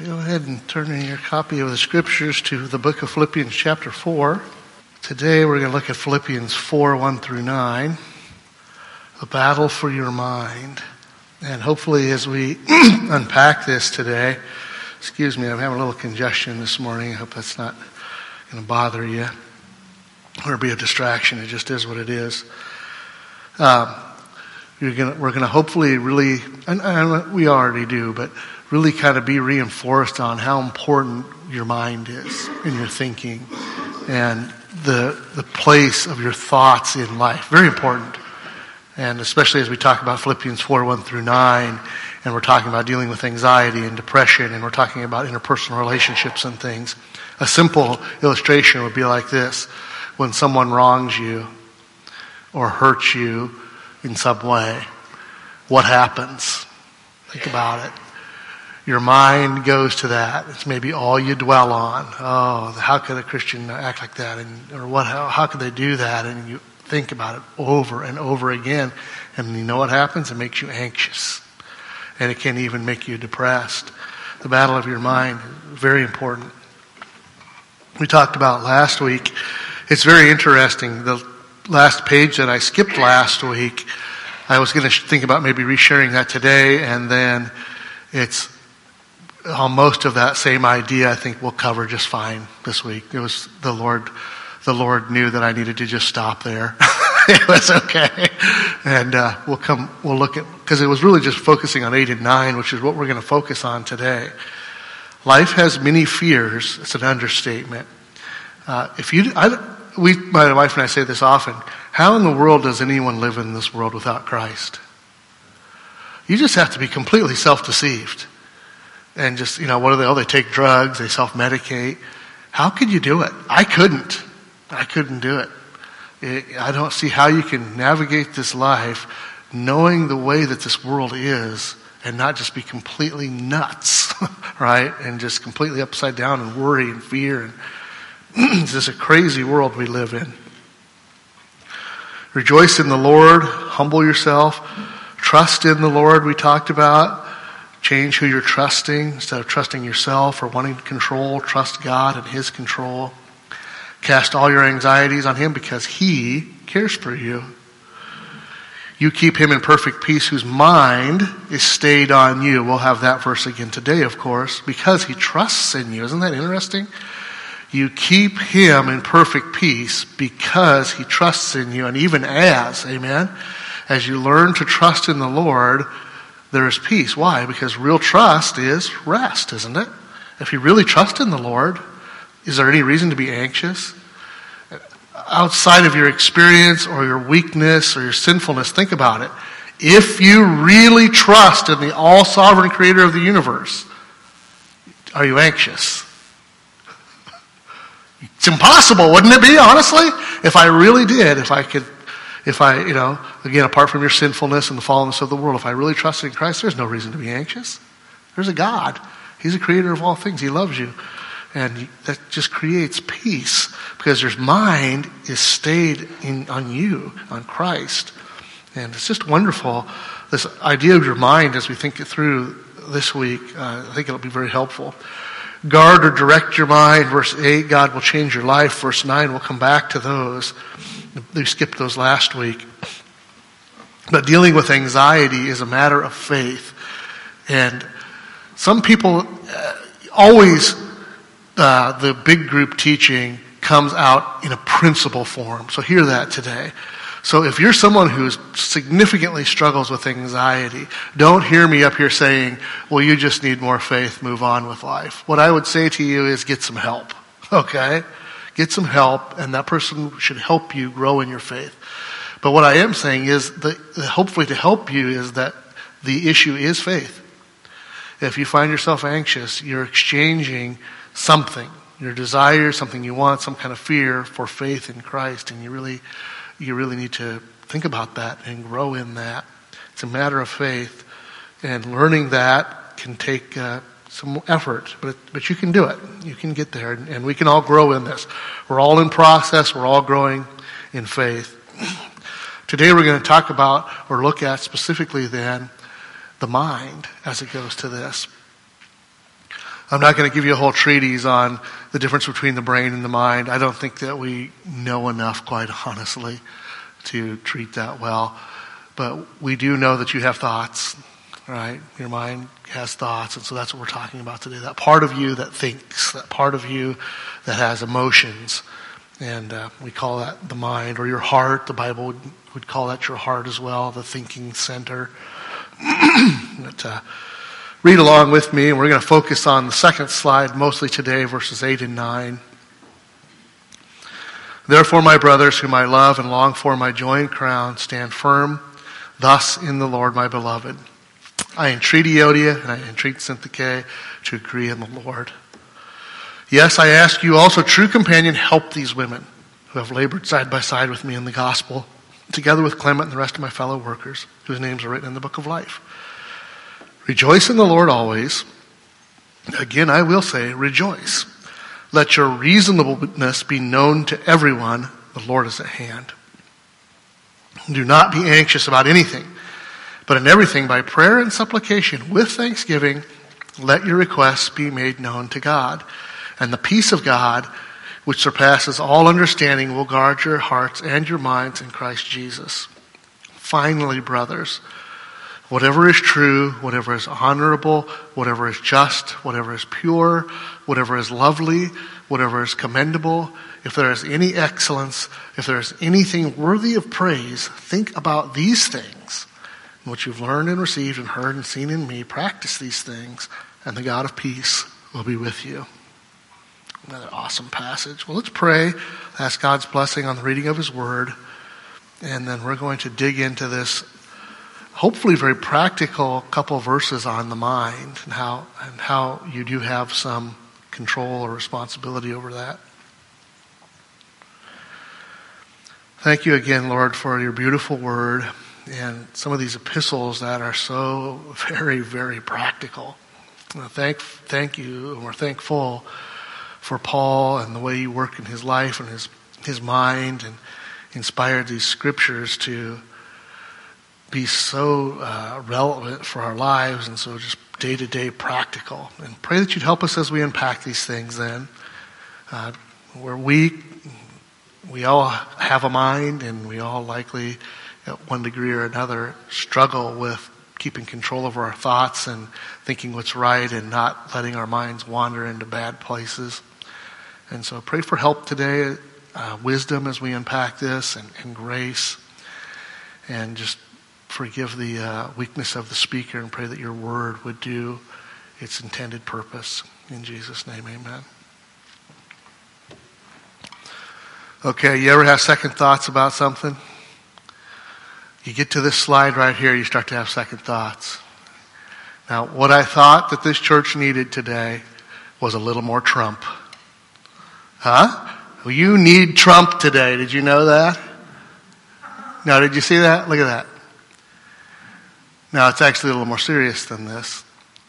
Go ahead and turn in your copy of the scriptures to the book of Philippians chapter 4. Today we're going to look at Philippians 4, 1 through 9. A battle for your mind. And hopefully as we unpack this today, excuse me, I'm having a little congestion this morning. I hope that's not going to bother you or be a distraction. It just is what it is. We're going to hopefully really, and we already do, but really kind of be reinforced on how important your mind is in your thinking and the place of your thoughts in life. Very important. And especially as we talk about Philippians 4, 1 through 9, and we're talking about dealing with anxiety and depression, and we're talking about interpersonal relationships and things. A simple illustration would be like this. When someone wrongs you or hurts you in some way, what happens? Think about it. Your mind goes to that. It's maybe all you dwell on. Oh, how could a Christian act like that? How could they do that? And you think about it over and over again. And you know what happens? It makes you anxious. And it can even make you depressed. The battle of your mind is very important. We talked about last week. It's very interesting. The last page that I skipped last week, I was going to think about maybe resharing that today, and then it's most of that same idea I think we'll cover just fine this week. It was the Lord knew that I needed to just stop there. It was okay. And we'll look at, because it was really just focusing on 8 and 9, which is what we're going to focus on today. Life has many fears. It's an understatement. My wife and I say this often. How in the world does anyone live in this world without Christ? You just have to be completely self-deceived. And just, what do they? Oh, they take drugs, they self-medicate. How could you do it? I couldn't do it. I don't see how you can navigate this life knowing the way that this world is and not just be completely nuts, right? And just completely upside down and worry and fear. And it's just a crazy world we live in. Rejoice in the Lord. Humble yourself. Trust in the Lord, we talked about. Change who you're trusting. Instead of trusting yourself or wanting control, trust God and His control. Cast all your anxieties on Him because He cares for you. You keep Him in perfect peace whose mind is stayed on you. We'll have that verse again today, of course, because He trusts in you. Isn't that interesting? You keep Him in perfect peace because He trusts in you. And even as you learn to trust in the Lord, there is peace. Why? Because real trust is rest, isn't it? If you really trust in the Lord, is there any reason to be anxious? Outside of your experience or your weakness or your sinfulness, think about it. If you really trust in the all-sovereign creator of the universe, are you anxious? It's impossible, wouldn't it be, honestly? If I really did, again, apart from your sinfulness and the fallenness of the world, if I really trusted in Christ, there's no reason to be anxious. There's a God. He's the creator of all things. He loves you. And that just creates peace because your mind is stayed on you, on Christ. And it's just wonderful. This idea of your mind as we think it through this week, I think it'll be very helpful. Guard or direct your mind. Verse 8, God will change your life. Verse 9, we'll come back to those. We skipped those last week. But dealing with anxiety is a matter of faith. And some people always, the big group teaching comes out in a principle form. So hear that today. So if you're someone who significantly struggles with anxiety, don't hear me up here saying, well, you just need more faith, move on with life. What I would say to you is get some help, okay? Get some help, and that person should help you grow in your faith. But what I am saying is, hopefully to help you, is that the issue is faith. If you find yourself anxious, you're exchanging something, your desire, something you want, some kind of fear for faith in Christ, and you really need to think about that and grow in that. It's a matter of faith, and learning that can take some effort, but you can do it. You can get there, and we can all grow in this. We're all in process. We're all growing in faith. Today we're going to talk about, or look at specifically then, the mind as it goes to this. I'm not going to give you a whole treatise on the difference between the brain and the mind. I don't think that we know enough, quite honestly, to treat that well. But we do know that you have thoughts, right? Your mind has thoughts, and so that's what we're talking about today. That part of you that thinks, that part of you that has emotions. And we call that the mind, or your heart. The Bible would call that your heart as well, the thinking center. But, read along with me, and we're going to focus on the second slide mostly today, verses 8 and 9. Therefore, my brothers, whom I love and long for, my joy and crown, stand firm thus in the Lord, my beloved. I entreat Euodia and I entreat Syntyche to agree in the Lord. Yes, I ask you also, true companion, help these women who have labored side by side with me in the gospel, together with Clement and the rest of my fellow workers, whose names are written in the book of life. Rejoice in the Lord always. Again, I will say, rejoice. Let your reasonableness be known to everyone. The Lord is at hand. Do not be anxious about anything, but in everything by prayer and supplication with thanksgiving, let your requests be made known to God. And the peace of God, which surpasses all understanding, will guard your hearts and your minds in Christ Jesus. Finally, brothers, whatever is true, whatever is honorable, whatever is just, whatever is pure, whatever is lovely, whatever is commendable, if there is any excellence, if there is anything worthy of praise, think about these things. What you've learned and received and heard and seen in me, practice these things, and the God of peace will be with you. Another awesome passage. Well, let's pray, ask God's blessing on the reading of his word, and then we're going to dig into this hopefully very practical couple of verses on the mind and how you do have some control or responsibility over that. Thank you again, Lord, for your beautiful word and some of these epistles that are so very, very practical. Thank you, and we're thankful for Paul and the way you work in his life and his mind and inspired these scriptures to be so relevant for our lives and so just day-to-day practical. And pray that you'd help us as we unpack these things then. We're weak. We all have a mind, and we all likely, at one degree or another, struggle with keeping control over our thoughts and thinking what's right and not letting our minds wander into bad places. And so pray for help today, wisdom as we unpack this, and grace. And just forgive the weakness of the speaker and pray that your word would do its intended purpose. In Jesus' name, amen. Okay, you ever have second thoughts about something? You get to this slide right here, you start to have second thoughts. Now, what I thought that this church needed today was a little more Trump. Huh? Well, you need Trump today. Did you know that? Now, did you see that? Look at that. Now, it's actually a little more serious than this.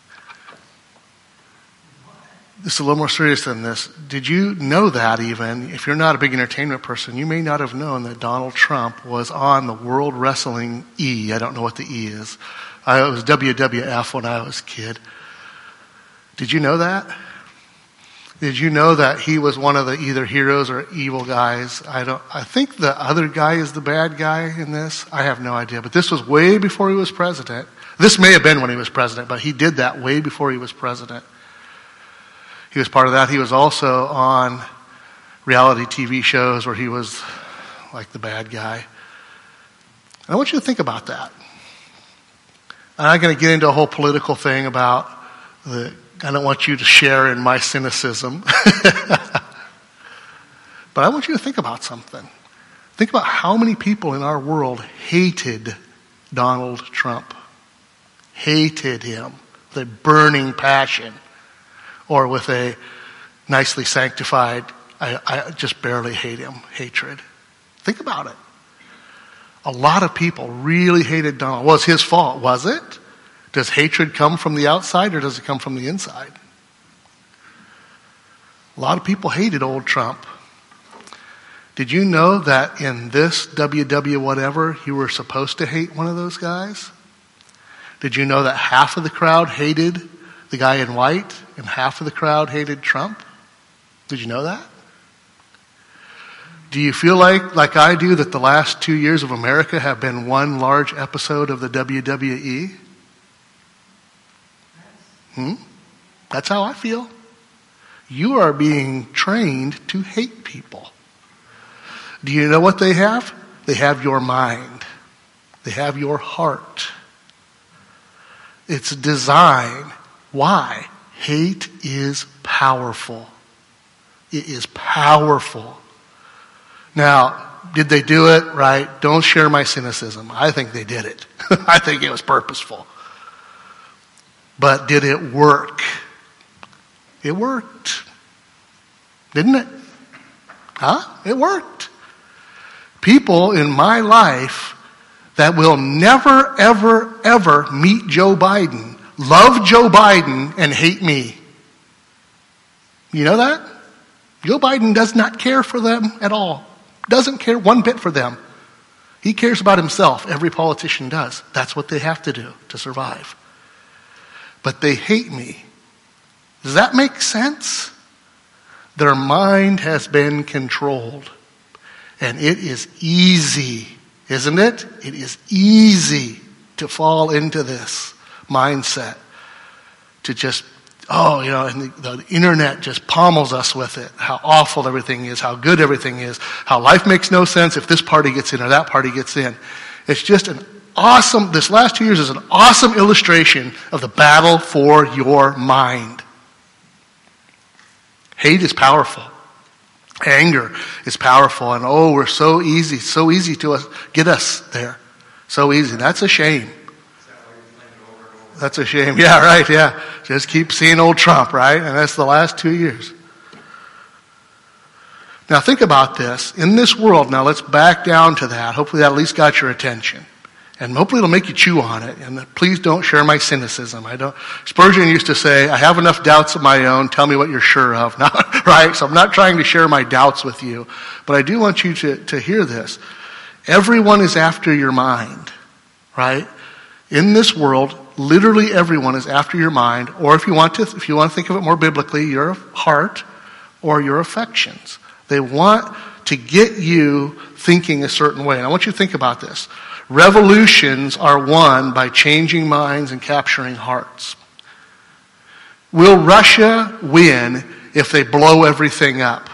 It's a little more serious than this. Did you know that even, if you're not a big entertainment person, you may not have known that Donald Trump was on the World Wrestling E. I don't know what the E is. It was WWF when I was a kid. Did you know that? Did you know that he was one of the either heroes or evil guys? I think the other guy is the bad guy in this. I have no idea. But this was way before he was president. This may have been when he was president, but he did that way before he was president. He was part of that. He was also on reality TV shows where he was like the bad guy. I want you to think about that. I'm not going to get into a whole political thing about I don't want you to share in my cynicism. But I want you to think about something. Think about how many people in our world hated Donald Trump. Hated him with a burning passion. Or with a nicely sanctified, I just barely hate him, hatred. Think about it. A lot of people really hated Donald. Well, it's his fault, was it? Does hatred come from the outside or does it come from the inside? A lot of people hated old Trump. Did you know that in this WW whatever, you were supposed to hate one of those guys? Did you know that half of the crowd hated the guy in white, and half of the crowd hated Trump? Did you know that? Do you feel like I do, that the last 2 years of America have been one large episode of the WWE? That's how I feel. You are being trained to hate people. Do you know what they have? They have your mind. They have your heart. It's design. Why? Hate is powerful. It is powerful. Now, did they do it? Right? Don't share my cynicism. I think they did it. I think it was purposeful. But did it work? It worked. Didn't it? It worked. People in my life that will never, ever, ever meet Joe Biden love Joe Biden and hate me. You know that? Joe Biden does not care for them at all. Doesn't care one bit for them. He cares about himself. Every politician does. That's what they have to do to survive. But they hate me. Does that make sense? Their mind has been controlled. And it is easy, isn't it? It is easy to fall into this mindset. To just, and the internet just pommels us with it. How awful everything is, how good everything is, how life makes no sense if this party gets in or that party gets in. It's just this last 2 years is an awesome illustration of the battle for your mind. Hate is powerful. Anger is powerful. And we're so easy to get us there. So easy. That's a shame. That's a shame. Yeah, right, yeah. Just keep seeing old Trump, right? And that's the last 2 years. Now think about this. In this world, now let's back down to that. Hopefully that at least got your attention. And hopefully it'll make you chew on it. And please don't share my cynicism. Spurgeon used to say, I have enough doubts of my own. Tell me what you're sure of. Right? So I'm not trying to share my doubts with you. But I do want you to hear this. Everyone is after your mind. Right? In this world, literally everyone is after your mind. Or if you want to think of it more biblically, your heart or your affections. They want to get you thinking a certain way. And I want you to think about this. Revolutions are won by changing minds and capturing hearts. Will Russia win if they blow everything up?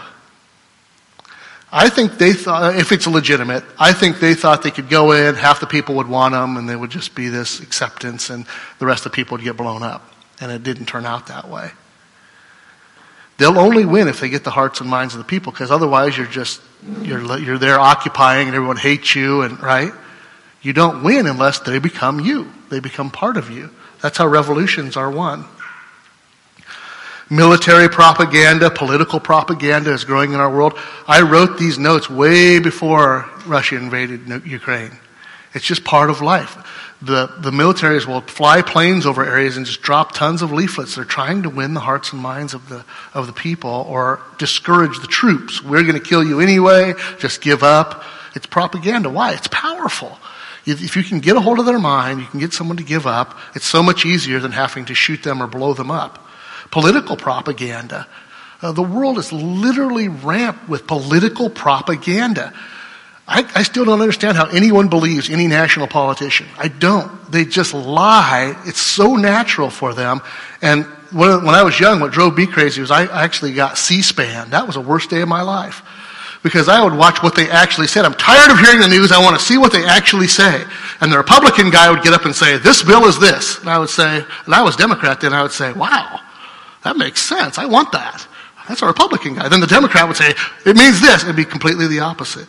I think they thought, if it's legitimate, I think they thought they could go in, half the people would want them, and there would just be this acceptance, and the rest of the people would get blown up. And it didn't turn out that way. They'll only win if they get the hearts and minds of the people, because otherwise you're there occupying and everyone hates you, and right? You don't win unless they become you. They become part of you. That's how revolutions are won. Military propaganda, political propaganda is growing in our world. I wrote these notes way before Russia invaded Ukraine. It's just part of life. The militaries will fly planes over areas and just drop tons of leaflets. They're trying to win the hearts and minds of the people or discourage the troops. We're going to kill you anyway. Just give up. It's propaganda. Why? It's powerful. If you can get a hold of their mind, you can get someone to give up, it's so much easier than having to shoot them or blow them up. Political propaganda. The world is literally ramped with political propaganda. I still don't understand how anyone believes any national politician. I don't. They just lie. It's so natural for them. And when I was young, what drove me crazy was I actually got C-SPAN. That was the worst day of my life. Because I would watch what they actually said. I'm tired of hearing the news. I want to see what they actually say. And the Republican guy would get up and say, this bill is this. And I would say, and I was Democrat then, I would say, wow, that makes sense. I want that. That's a Republican guy. Then the Democrat would say, it means this. It'd be completely the opposite.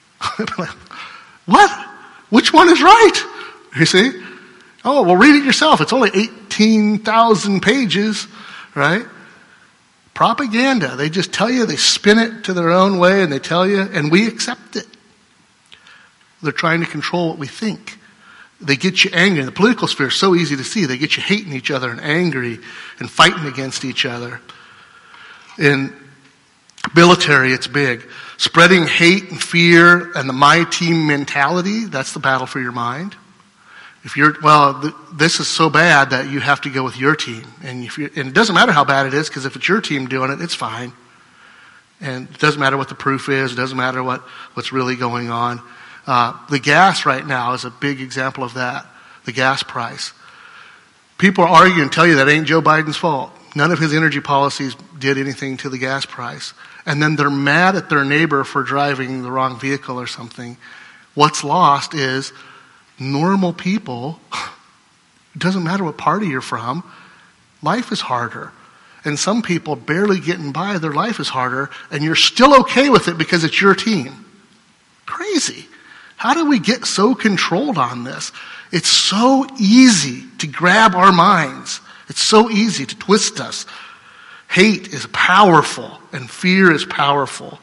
What? Which one is right? You see? Oh, well, read it yourself. It's only 18,000 pages, right? Propaganda. They just tell you, they spin it to their own way, and they tell you, and we accept it. They're trying to control what we think. They get you angry. The political sphere is so easy to see. They get you hating each other and angry and fighting against each other. In military, it's big. Spreading hate and fear and the my team mentality, that's the battle for your mind. this is so bad that you have to go with your team. And it doesn't matter how bad it is, because if it's your team doing it, it's fine. And it doesn't matter what the proof is. It doesn't matter what's really going on. The gas right now is a big example of that, the gas price. People argue and tell you that ain't Joe Biden's fault. None of his energy policies did anything to the gas price. And then they're mad at their neighbor for driving the wrong vehicle or something. What's lost is normal people. It doesn't matter what party you're from. Life is harder. And some people barely getting by, their life is harder, and you're still okay with it because it's your team. Crazy. How do we get so controlled on this? It's so easy to grab our minds. It's so easy to twist us. Hate is powerful, and fear is powerful.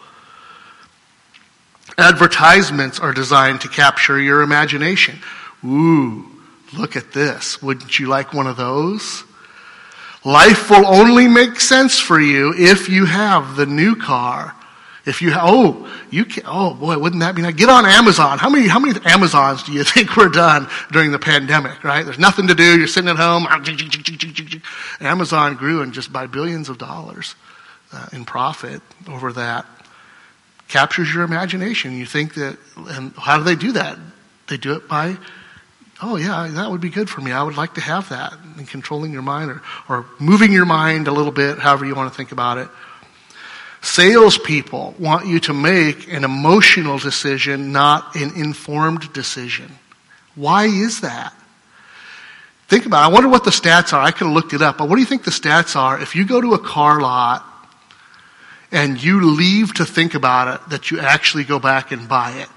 Advertisements are designed to capture your imagination. Ooh, look at this. Wouldn't you like one of those? Life will only make sense for you if you have the new car. If you wouldn't that be nice? Get on Amazon. How many Amazons do you think were done during the pandemic, right? There's nothing to do. You're sitting at home. Amazon grew and just by billions of dollars in profit over that. Captures your imagination. You think that, and how do they do that? They do it by, oh yeah, that would be good for me. I would like to have that. And controlling your mind or moving your mind a little bit, however you want to think about it. Salespeople want you to make an emotional decision, not an informed decision. Why is that? Think about it. I wonder what the stats are. I could have looked it up, but what do you think the stats are if you go to a car lot and you leave to think about it, that you actually go back and buy it?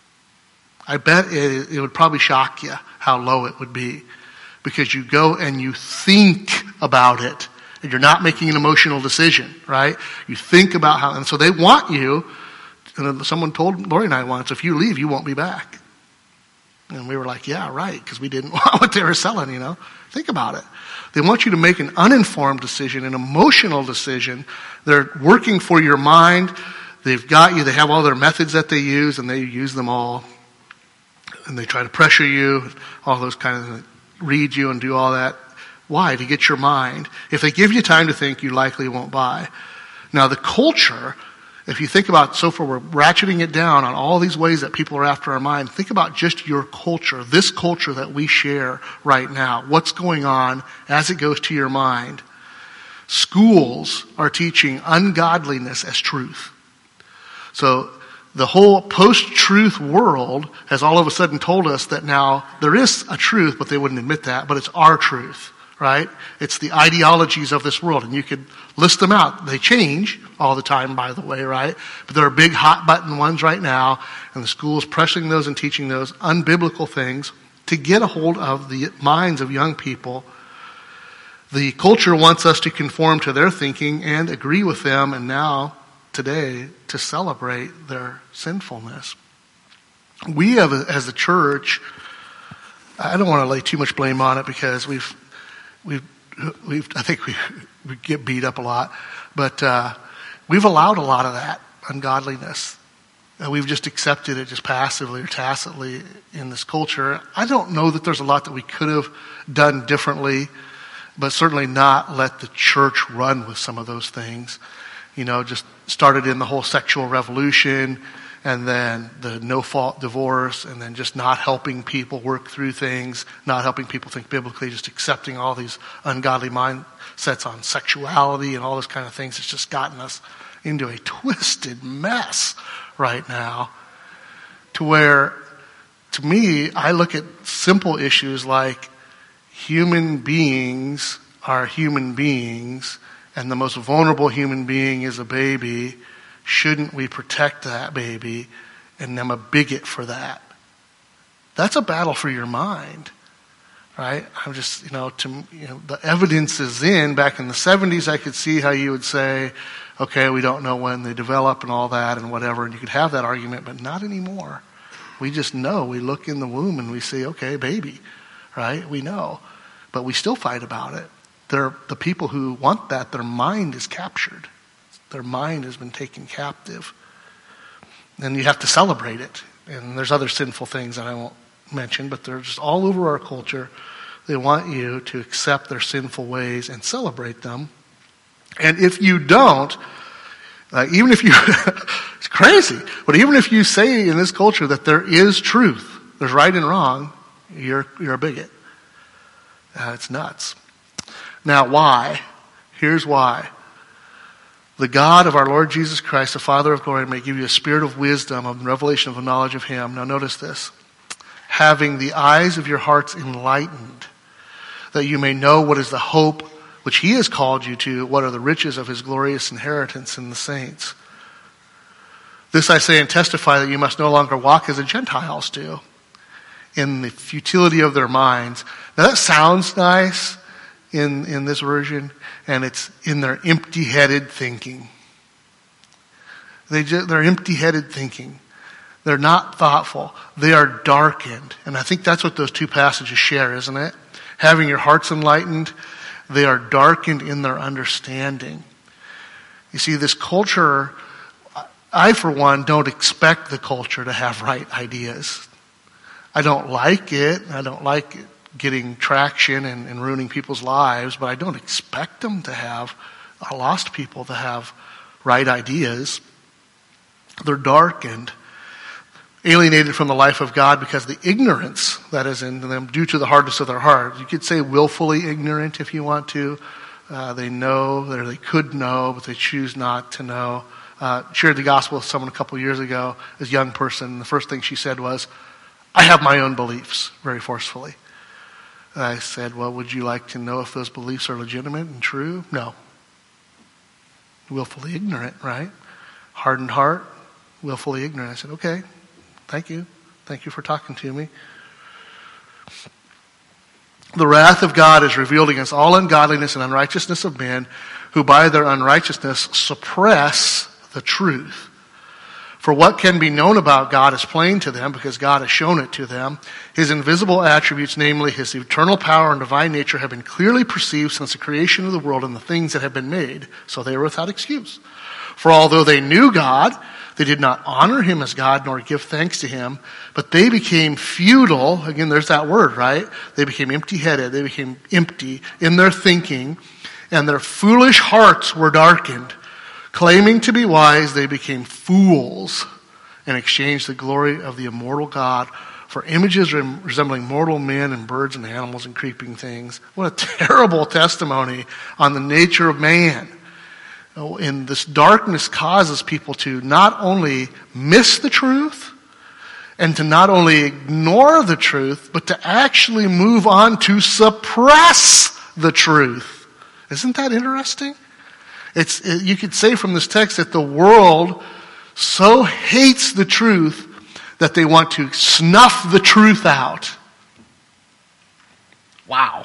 I bet it would probably shock you how low it would be, because you go and you think about it. And you're not making an emotional decision, right? You think about how, and so they want you, and someone told Lori and I once, if you leave, you won't be back. And we were like, yeah, right, because we didn't want what they were selling, Think about it. They want you to make an uninformed decision, an emotional decision. They're working for your mind. They've got you. They have all their methods that they use, and they use them all. And they try to pressure you, all those kind of things, read you and do all that. Why? To get your mind. If they give you time to think, you likely won't buy. Now the culture, if you think about, so far we're ratcheting it down on all these ways that people are after our mind. Think about just your culture, this culture that we share right now. What's going on as it goes to your mind? Schools are teaching ungodliness as truth. So the whole post-truth world has all of a sudden told us that now there is a truth, but they wouldn't admit that, but it's our truth. Right? It's the ideologies of this world, and you could list them out. They change all the time, by the way, right? But there are big hot button ones right now, and the school is pressing those and teaching those unbiblical things to get a hold of the minds of young people. The culture wants us to conform to their thinking and agree with them, and now, today, to celebrate their sinfulness. We have, as a church, I don't want to lay too much blame on it because I think we get beat up a lot, but we've allowed a lot of that ungodliness. We've just accepted it just passively or tacitly in this culture. I don't know that there's a lot that we could have done differently, but certainly not let the church run with some of those things. Just started in the whole sexual revolution, and then the no-fault divorce, and then just not helping people work through things, not helping people think biblically, just accepting all these ungodly mindsets on sexuality and all those kind of things. It's just gotten us into a twisted mess right now, to where, to me, I look at simple issues like human beings are human beings, and the most vulnerable human being is a baby. Shouldn't we protect that baby? And I'm a bigot for that. That's a battle for your mind, right? I'm just, the evidence is in. Back in the 70s, I could see how you would say, okay, we don't know when they develop and all that and whatever, and you could have that argument, but not anymore. We just know. We look in the womb and we say, okay, baby, right? We know. But we still fight about it. The people who want that, their mind is captured. Their mind has been taken captive. And you have to celebrate it. And there's other sinful things that I won't mentioned, but they're just all over our culture. They want you to accept their sinful ways and celebrate them. And if you don't, even if you, it's crazy, but even if you say in this culture that there is truth, there's right and wrong, you're a bigot. It's nuts. Now, why? Here's why. The God of our Lord Jesus Christ, the Father of glory, may give you a spirit of wisdom, of revelation, of the knowledge of Him. Now notice this. Having the eyes of your hearts enlightened, that you may know what is the hope which He has called you to, what are the riches of His glorious inheritance in the saints. This I say and testify, that you must no longer walk as the Gentiles do, in the futility of their minds. Now that sounds nice in this version, and it's in their empty-headed thinking. They're empty-headed thinking. They're not thoughtful. They are darkened. And I think that's what those two passages share, isn't it? Having your hearts enlightened, they are darkened in their understanding. You see, this culture, I for one don't expect the culture to have right ideas. I don't like it. I don't like getting traction and ruining people's lives, but I don't expect them to have, lost people to have right ideas. They're darkened, alienated from the life of God because of the ignorance that is in them due to the hardness of their heart. You could say willfully ignorant if you want to. They know, or they could know, but they choose not to know. Shared the gospel with someone a couple years ago, as a young person. The first thing she said was, I have my own beliefs, very forcefully. And I said, well, would you like to know if those beliefs are legitimate and true? No. Willfully ignorant, right? Hardened heart, willfully ignorant. I said, okay, thank you. Thank you for talking to me. The wrath of God is revealed against all ungodliness and unrighteousness of men, who by their unrighteousness suppress the truth. For what can be known about God is plain to them, because God has shown it to them. His invisible attributes, namely His eternal power and divine nature, have been clearly perceived since the creation of the world and the things that have been made, so they are without excuse. For although they knew God, they did not honor Him as God nor give thanks to Him, but they became futile. Again, there's that word, right? They became empty-headed. They became empty in their thinking, and their foolish hearts were darkened. Claiming to be wise, they became fools and exchanged the glory of the immortal God for images resembling mortal men and birds and animals and creeping things. What a terrible testimony on the nature of man. And this darkness causes people to not only miss the truth and to not only ignore the truth, but to actually move on to suppress the truth. Isn't that interesting? You could say from this text that the world so hates the truth that they want to snuff the truth out. Wow.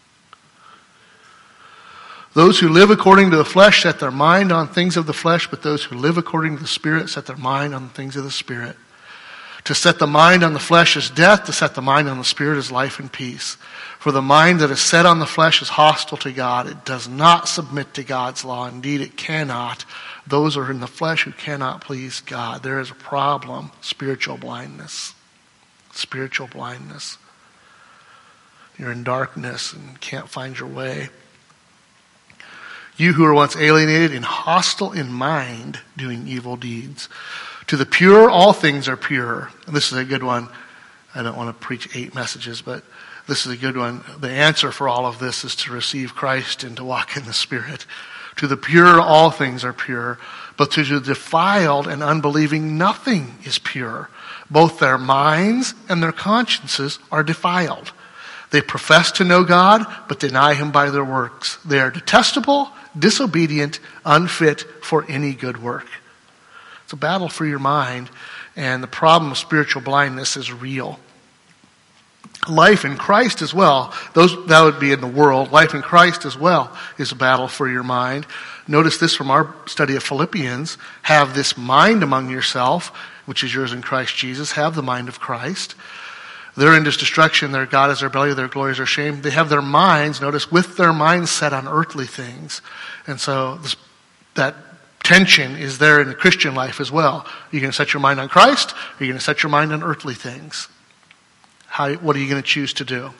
Those who live according to the flesh set their mind on things of the flesh, but those who live according to the Spirit set their mind on the things of the Spirit. To set the mind on the flesh is death, to set the mind on the Spirit is life and peace. For the mind that is set on the flesh is hostile to God. It does not submit to God's law. Indeed, it cannot. Those are in the flesh who cannot please God. There is a problem, spiritual blindness. Spiritual blindness. You're in darkness and can't find your way. You who were once alienated and hostile in mind, doing evil deeds. To the pure, all things are pure. And this is a good one. I don't want to preach 8 messages, but this is a good one. The answer for all of this is to receive Christ and to walk in the Spirit. To the pure, all things are pure. But to the defiled and unbelieving, nothing is pure. Both their minds and their consciences are defiled. They profess to know God, but deny Him by their works. They are detestable, disobedient, unfit for any good work. It's a battle for your mind, and the problem of spiritual blindness is real. Life in Christ as well, that would be in the world. Life in Christ as well is a battle for your mind. Notice this from our study of Philippians. Have this mind among yourself, which is yours in Christ Jesus. Have the mind of Christ. Therein is destruction, their God is their belly, their glory is their shame. They have their minds, notice, with their minds set on earthly things. And so that tension is there in the Christian life as well. Are you going to set your mind on Christ? Or are you going to set your mind on earthly things? What are you going to choose to do?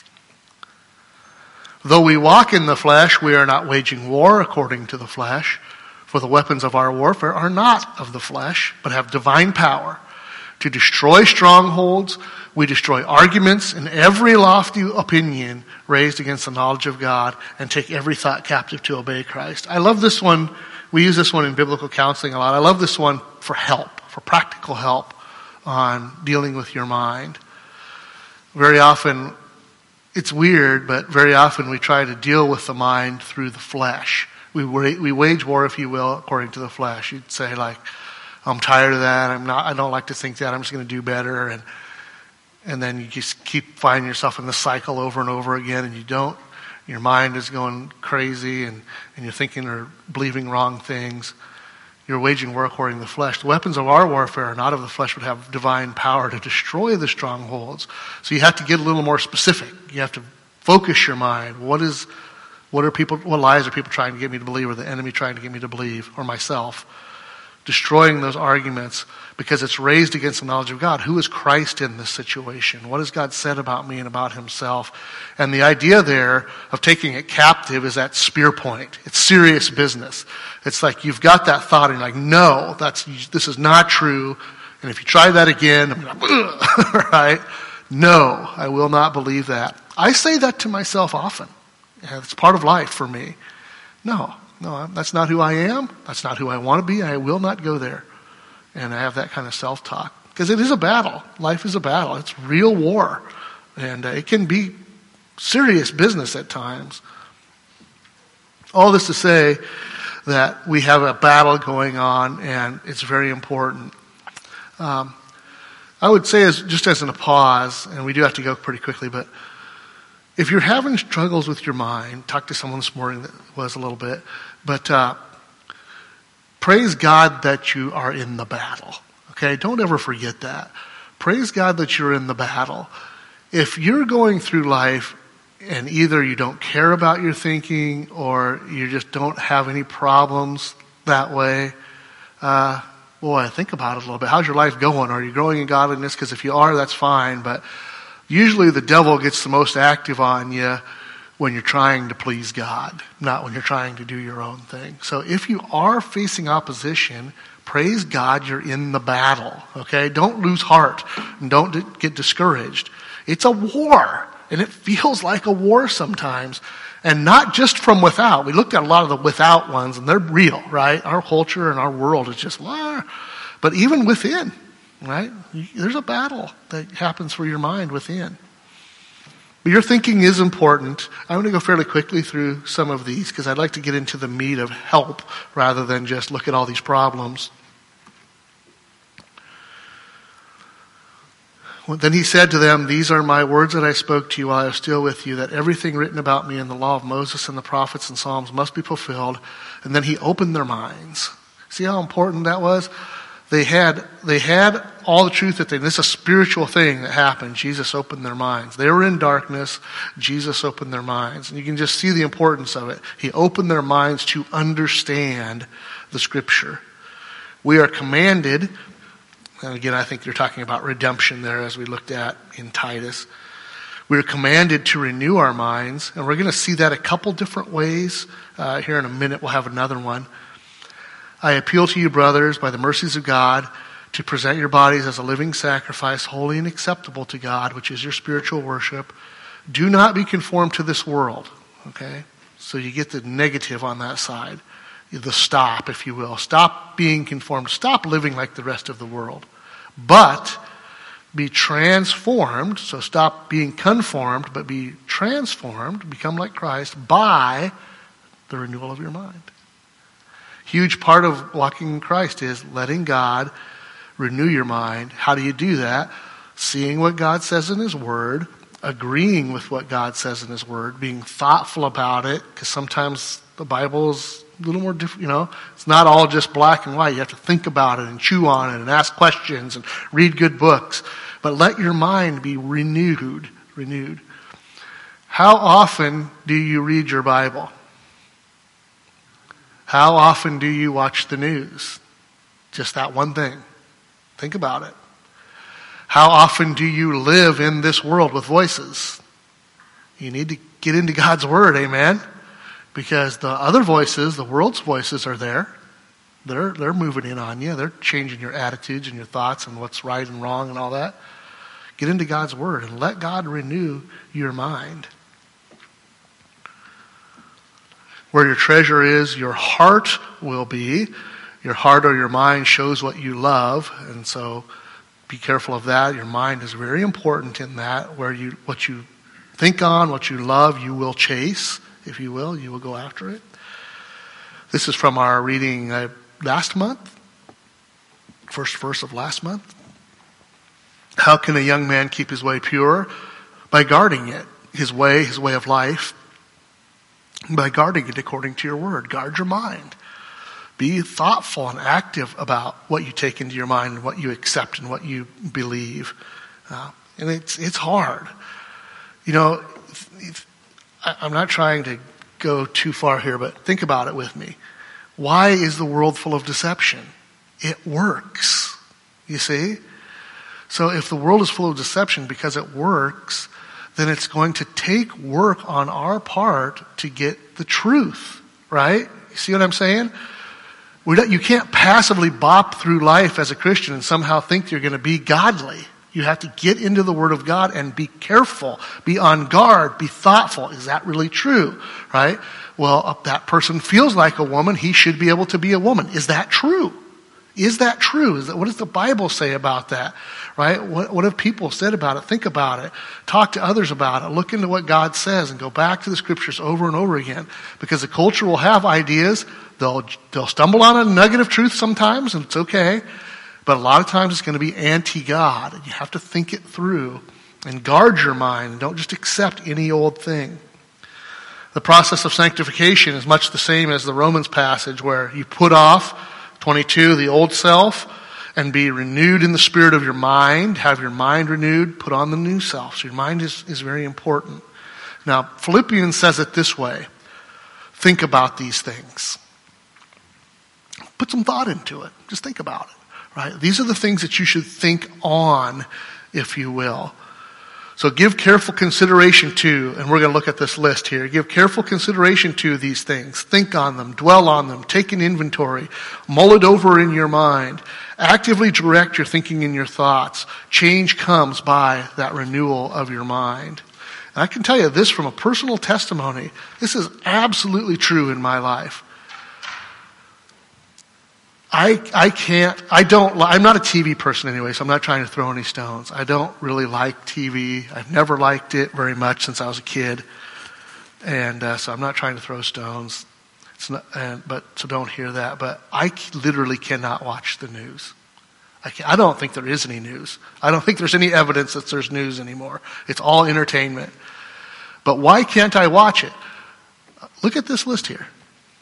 Though we walk in the flesh, we are not waging war according to the flesh. For the weapons of our warfare are not of the flesh, but have divine power to destroy strongholds. We destroy arguments and every lofty opinion raised against the knowledge of God, and take every thought captive to obey Christ. I love this one. We use this one in biblical counseling a lot. I love this one for help, for practical help on dealing with your mind. Very often, it's weird, but very often we try to deal with the mind through the flesh. We wage war, if you will, according to the flesh. You'd say, like, I'm tired of that. I don't like to think that. I'm just going to do better. And then you just keep finding yourself in the cycle over and over again, and you don't. Your mind is going crazy, and you're thinking or believing wrong things. You're waging war according to the flesh. The weapons of our warfare are not of the flesh, but have divine power to destroy the strongholds. So you have to get a little more specific. You have to focus your mind. What lies are people trying to get me to believe, or the enemy trying to get me to believe, or myself? Destroying those arguments because it's raised against the knowledge of God. Who is Christ in this situation? What has God said about me and about himself? And the idea there of taking it captive is that spear point. It's serious business. It's like you've got that thought and you're like, no, this is not true. And if you try that again, I'm like, right? No, I will not believe that. I say that to myself often. It's part of life for me. No, that's not who I am. That's not who I want to be. I will not go there. And I have that kind of self-talk. Because it is a battle. Life is a battle. It's real war. And it can be serious business at times. All this to say that we have a battle going on, and it's very important. I would say, just as in a pause, and we do have to go pretty quickly, but if you're having struggles with your mind, talk to someone this morning that was a little bit, but praise God that you are in the battle. Okay, don't ever forget that. Praise God that you're in the battle. If you're going through life and either you don't care about your thinking or you just don't have any problems that way, think about it a little bit. How's your life going? Are you growing in godliness? Because if you are, that's fine, but usually the devil gets the most active on you when you're trying to please God, not when you're trying to do your own thing. So if you are facing opposition, praise God you're in the battle, okay? Don't lose heart and don't get discouraged. It's a war, and it feels like a war sometimes, and not just from without. We looked at a lot of the without ones, and they're real, right? Our culture and our world is just, but even within, right? There's a battle that happens for your mind within. But your thinking is important. I'm going to go fairly quickly through some of these because I'd like to get into the meat of help rather than just look at all these problems. Then he said to them, "These are my words that I spoke to you while I was still with you, that everything written about me in the law of Moses and the prophets and Psalms must be fulfilled." And then he opened their minds. See how important that was? They had all the truth that this is a spiritual thing that happened. Jesus opened their minds. They were in darkness. Jesus opened their minds. And you can just see the importance of it. He opened their minds to understand the scripture. We are commanded, and again, I think you're talking about redemption there as we looked at in Titus. We are commanded to renew our minds, and we're going to see that a couple different ways. Here in a minute, we'll have another one. I appeal to you, brothers, by the mercies of God, to present your bodies as a living sacrifice, holy and acceptable to God, which is your spiritual worship. Do not be conformed to this world. Okay? So you get the negative on that side. The stop, if you will. Stop being conformed. Stop living like the rest of the world. But be transformed. So stop being conformed, but be transformed, become like Christ, by the renewal of your mind. Huge part of walking in Christ is letting God renew your mind. How do you do that? Seeing what God says in his word, agreeing with what God says in his word, being thoughtful about it, because sometimes the Bible is a little more different, it's not all just black and white. You have to think about it and chew on it and ask questions and read good books. But let your mind be renewed. How often do you read your Bible? How often do you watch the news? Just that one thing. Think about it. How often do you live in this world with voices? You need to get into God's Word, amen? Because the other voices, the world's voices are there. They're moving in on you. They're changing your attitudes and your thoughts and what's right and wrong and all that. Get into God's Word and let God renew your mind. Where your treasure is, your heart will be. Your heart or your mind shows what you love, and so be careful of that. Your mind is very important in that. What you think on, what you love, you will chase, if you will. You will go after it. This is from our reading last month, first verse of last month. How can a young man keep his way pure? By guarding it, his way of life. By guarding it according to your word. Guard your mind. Be thoughtful and active about what you take into your mind and what you accept and what you believe. And it's hard. You know, I'm not trying to go too far here, but think about it with me. Why is the world full of deception? It works. You see? So if the world is full of deception because it works, then it's going to take work on our part to get the truth, right? You see what I'm saying? You can't passively bop through life as a Christian and somehow think you're going to be godly. You have to get into the Word of God and be careful, be on guard, be thoughtful. Is that really true, right? Well, that person feels like a woman. He should be able to be a woman. Is that true? Is that true? What does the Bible say about that? Right? What have people said about it? Think about it. Talk to others about it. Look into what God says and go back to the Scriptures over and over again. Because the culture will have ideas. They'll stumble on a nugget of truth sometimes, and it's okay. But a lot of times it's going to be anti-God. And you have to think it through and guard your mind. And don't just accept any old thing. The process of sanctification is much the same as the Romans passage where you put off 22, the old self, and be renewed in the spirit of your mind. Have your mind renewed. Put on the new self. So your mind is very important. Now, Philippians says it this way. Think about these things. Put some thought into it. Just think about it. Right? These are the things that you should think on, if you will. So give careful consideration to, and we're going to look at this list here. Give careful consideration to these things. Think on them. Dwell on them. Take an inventory. Mull it over in your mind. Actively direct your thinking and your thoughts. Change comes by that renewal of your mind. And I can tell you this from a personal testimony. This is absolutely true in my life. I'm not a TV person anyway, so I'm not trying to throw any stones. I don't really like TV. I've never liked it very much since I was a kid. And so I'm not trying to throw stones. So don't hear that. But I literally cannot watch the news. I don't think there is any news. I don't think there's any evidence that there's news anymore. It's all entertainment. But why can't I watch it? Look at this list here.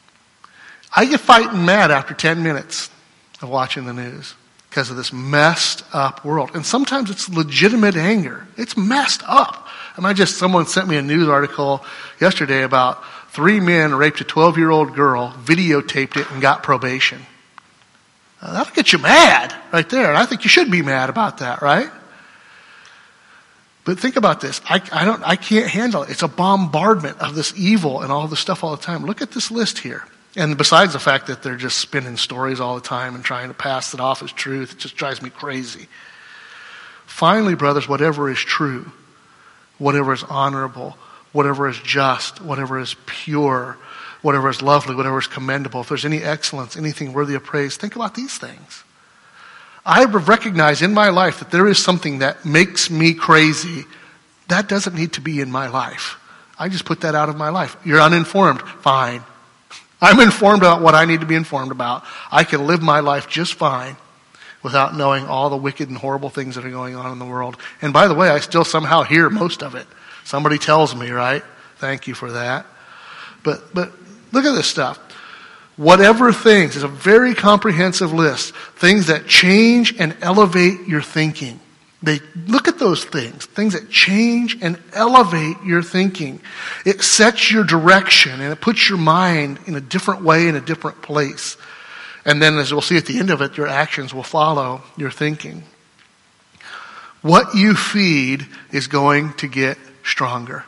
I get fighting mad after 10 minutes of watching the news because of this messed up world. And sometimes it's legitimate anger. It's messed up. Someone sent me a news article yesterday about 3 men raped a 12-year-old girl, videotaped it, and got probation. That'll get you mad right there. And I think you should be mad about that, right? But think about this. I can't handle it. It's a bombardment of this evil and all this stuff all the time. Look at this list here. And besides the fact that they're just spinning stories all the time and trying to pass it off as truth, it just drives me crazy. Finally, brothers, whatever is true, whatever is honorable, whatever is just, whatever is pure, whatever is lovely, whatever is commendable, if there's any excellence, anything worthy of praise, think about these things. I recognize in my life that there is something that makes me crazy. That doesn't need to be in my life. I just put that out of my life. You're uninformed. Fine. I'm informed about what I need to be informed about. I can live my life just fine without knowing all the wicked and horrible things that are going on in the world. And by the way, I still somehow hear most of it. Somebody tells me, right? Thank you for that. But look at this stuff. Whatever things, is a very comprehensive list. Things that change and elevate your thinking. Look at those things that change and elevate your thinking. It sets your direction and it puts your mind in a different way, in a different place. And then as we'll see at the end of it, your actions will follow your thinking. What you feed is going to get stronger.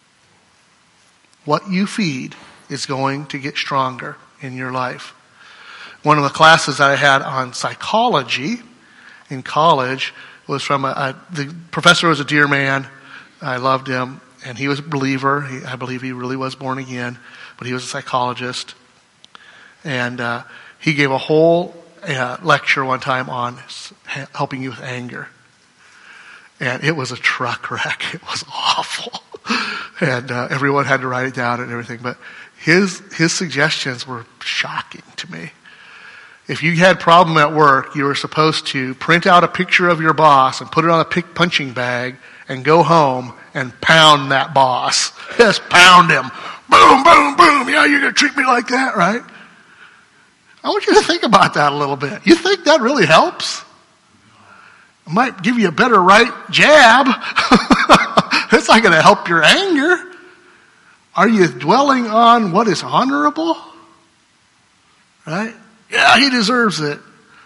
What you feed is going to get stronger in your life. One of the classes that I had on psychology in college was from the professor was a dear man. I loved him, and he was a believer. I believe he really was born again, but he was a psychologist. And he gave a whole lecture one time on helping you with anger. And it was a truck wreck. It was awful. And everyone had to write it down and everything. But his suggestions were shocking to me. If you had a problem at work, you were supposed to print out a picture of your boss and put it on a punching bag and go home and pound that boss. Just pound him. Boom, boom, boom. Yeah, you're going to treat me like that, right? I want you to think about that a little bit. You think that really helps? It might give you a better right jab. It's not going to help your anger. Are you dwelling on what is honorable? Right? Yeah, he deserves it.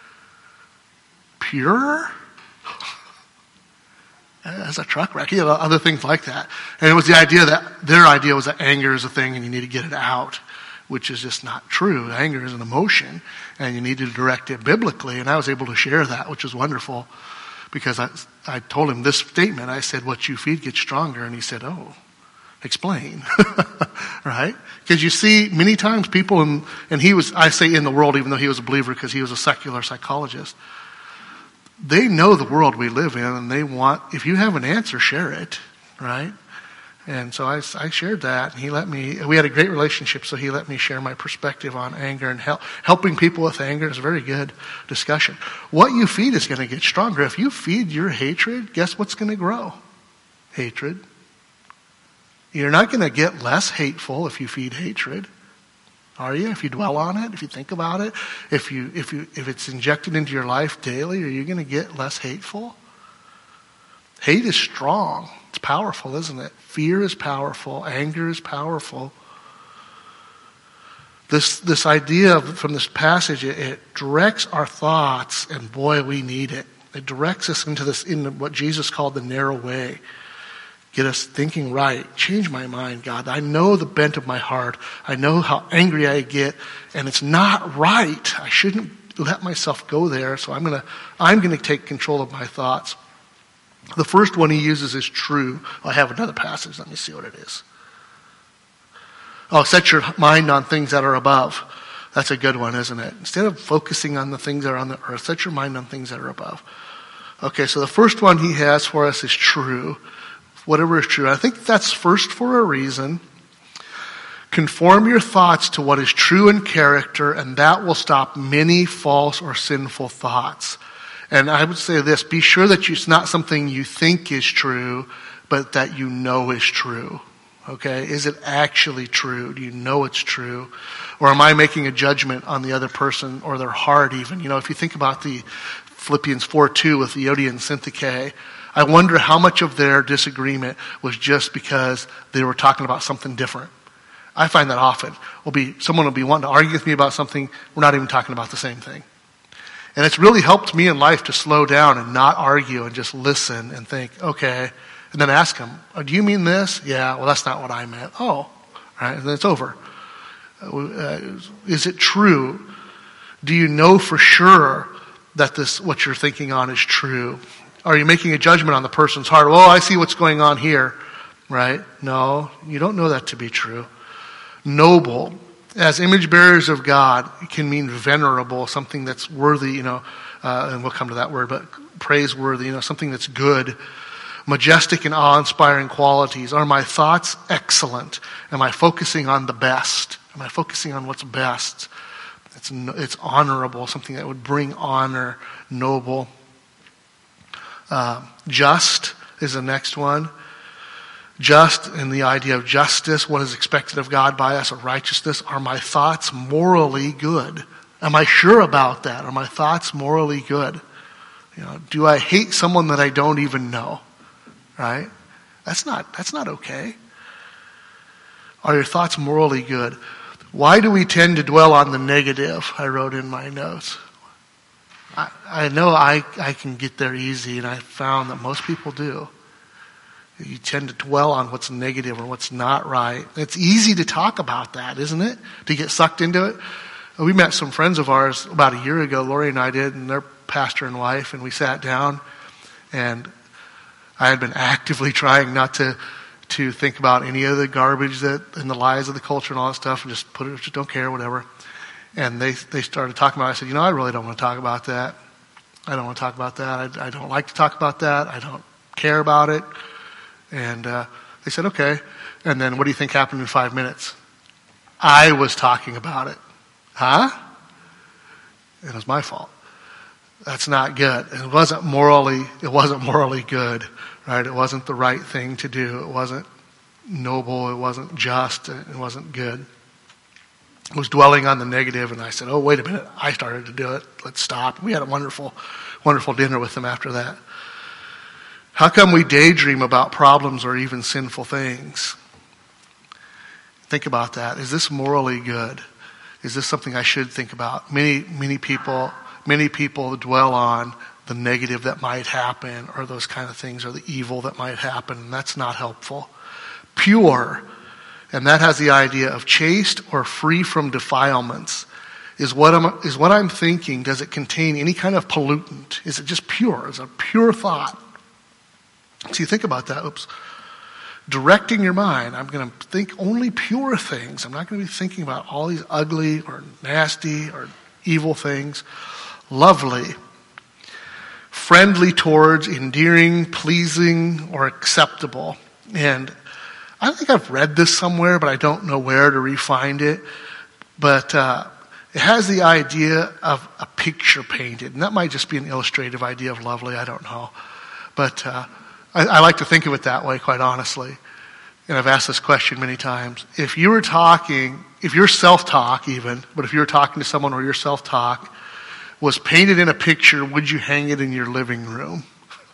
Pure? That's a truck wreck. You know, other things like that. And it was the idea that their idea was that anger is a thing and you need to get it out, which is just not true. Anger is an emotion and you need to direct it biblically. And I was able to share that, which was wonderful, because I told him this statement. I said, what you feed gets stronger. And he said, oh, explain. Right? Because you see, many times people, and he was, I say in the world, even though he was a believer because he was a secular psychologist, they know the world we live in, and they want, if you have an answer, share it, right? And so I shared that, and he let me, we had a great relationship, so he let me share my perspective on anger, and helping people with anger is a very good discussion. What you feed is going to get stronger. If you feed your hatred, guess what's going to grow? Hatred. You're not going to get less hateful if you feed hatred, are you? If you dwell on it, if you think about it, if it's injected into your life daily, are you going to get less hateful? Hate is strong. It's powerful, isn't it? Fear is powerful. Anger is powerful. This idea from this passage, it directs our thoughts, and boy, we need it. It directs us into what Jesus called the narrow way. Get us thinking right. Change my mind, God. I know the bent of my heart. I know how angry I get, and it's not right. I shouldn't let myself go there, so I'm going to take control of my thoughts. The first one he uses is true. I have another passage. Let me see what it is. Oh, set your mind on things that are above. That's a good one, isn't it? Instead of focusing on the things that are on the earth, set your mind on things that are above. Okay, so the first one he has for us is true. Whatever is true. I think that's first for a reason. Conform your thoughts to what is true in character, and that will stop many false or sinful thoughts. And I would say this, be sure that it's not something you think is true, but that you know is true. Okay? Is it actually true? Do you know it's true? Or am I making a judgment on the other person or their heart even? You know, if you think about the Philippians 4:2 with Euodia and Syntyche, I wonder how much of their disagreement was just because they were talking about something different. I find that often. Someone will be wanting to argue with me about something, we're not even talking about the same thing. And it's really helped me in life to slow down and not argue and just listen and think, okay, and then ask them, oh, do you mean this? Yeah, well, that's not what I meant. Oh, right, and then it's over. Is it true? Do you know for sure that what you're thinking on is true? Are you making a judgment on the person's heart? Oh, I see what's going on here, right? No, you don't know that to be true. Noble. As image bearers of God, it can mean venerable, something that's worthy, and we'll come to that word, but praiseworthy, something that's good. Majestic and awe-inspiring qualities. Are my thoughts excellent? Am I focusing on the best? Am I focusing on what's best? It's honorable, something that would bring honor, noble. Just is the next one. Just in the idea of justice, what is expected of God by us, or righteousness. Are my thoughts morally good? Am I sure about that? Are my thoughts morally good? Do I hate someone that I don't even know? Right? That's not okay. Are your thoughts morally good? Why do we tend to dwell on the negative? I wrote in my notes. I know I can get there easy, and I found that most people do. You tend to dwell on what's negative or what's not right. It's easy to talk about that, isn't it? To get sucked into it. We met some friends of ours about a year ago, Lori and I did, and they're pastor and wife, and we sat down, and I had been actively trying not to think about any of the garbage and the lies of the culture and all that stuff, and just don't care, whatever. And they started talking about it. I said, I really don't want to talk about that. I don't want to talk about that. I don't like to talk about that. I don't care about it. And they said, okay. And then what do you think happened in 5 minutes? I was talking about it. Huh? It was my fault. That's not good. It wasn't morally good, right? It wasn't the right thing to do. It wasn't noble. It wasn't just. It wasn't good. I was dwelling on the negative, and I said, oh, wait a minute. I started to do it. Let's stop. We had a wonderful, wonderful dinner with them after that. How come we daydream about problems or even sinful things? Think about that. Is this morally good? Is this something I should think about? Many people dwell on the negative that might happen, or those kind of things, or the evil that might happen, and that's not helpful. Pure, and that has the idea of chaste or free from defilements, is what I'm thinking. Does it contain any kind of pollutant? Is it just pure? Is it a pure thought? So you think about that. Directing your mind. I'm going to think only pure things. I'm not going to be thinking about all these ugly or nasty or evil things. Lovely. Friendly towards, endearing, pleasing, or acceptable. And I think I've read this somewhere, but I don't know where to re-find it. But it has the idea of a picture painted. And that might just be an illustrative idea of lovely. I don't know. But I like to think of it that way, quite honestly. And I've asked this question many times. If your self-talk even, but if you were talking to someone or your self-talk was painted in a picture, would you hang it in your living room?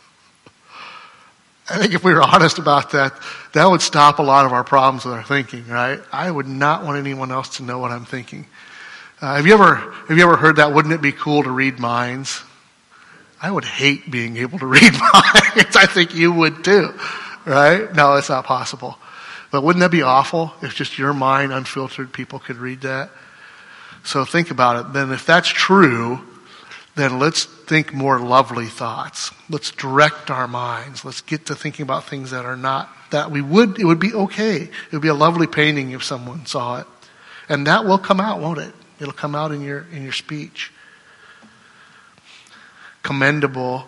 I think if we were honest about that, that would stop a lot of our problems with our thinking, right? I would not want anyone else to know what I'm thinking. Have you ever heard that? Wouldn't it be cool to read minds? I would hate being able to read minds. I think you would too, right? No, it's not possible. But wouldn't that be awful if just your mind, unfiltered, people could read that? So think about it. Then if that's true, then let's think more lovely thoughts. Let's direct our minds. Let's get to thinking about things that are not, it would be okay. It would be a lovely painting if someone saw it. And that will come out, won't it? It'll come out in your speech. Commendable,